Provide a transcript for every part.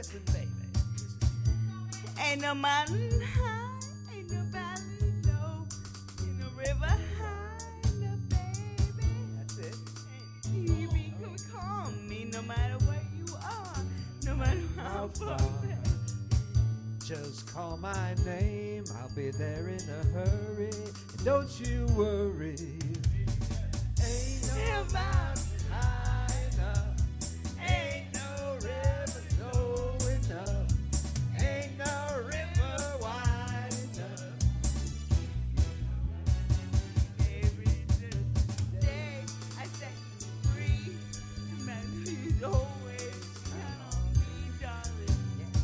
Listen, baby. Ain't no mountain high, ain't no valley low, ain't no river high, no baby. That's it. You can call me no matter where you are, no matter how far. Just call my name, I'll be there in a hurry. And don't you worry. Ain't no mountain high enough, ain't no river low enough, ain't no river wide enough. Every day I set you free, no matter who's always count on me, darling.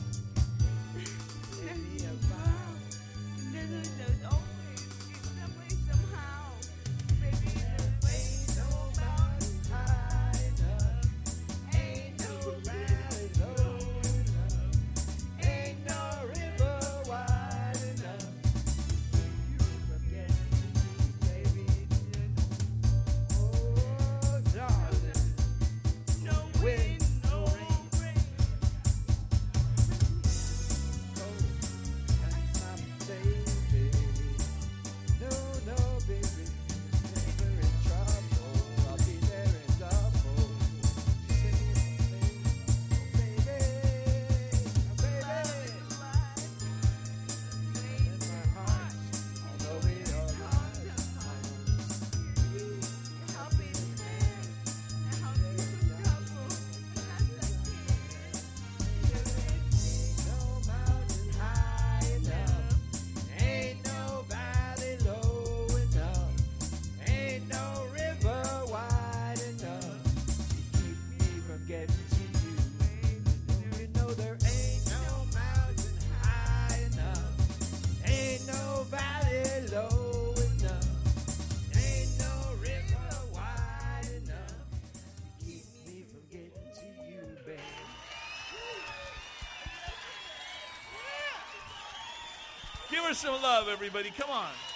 There's always some way somehow, baby. Ain't no mountain high enough, ain't no valley low enough, ain't no river wide enough. From getting to you, baby. Oh, darling, No wind, no rain. that's my baby. No, baby, never in trouble. I'll be there in double. Say it, baby, baby. In my heart, although we are no mountain high enough, ain't no valley low enough, ain't no river wide enough to keep me from getting to you. You know there ain't no mountain high enough, ain't no valley low enough, ain't no river wide enough to keep me from getting to you, babe. Give her some love, everybody. Come on.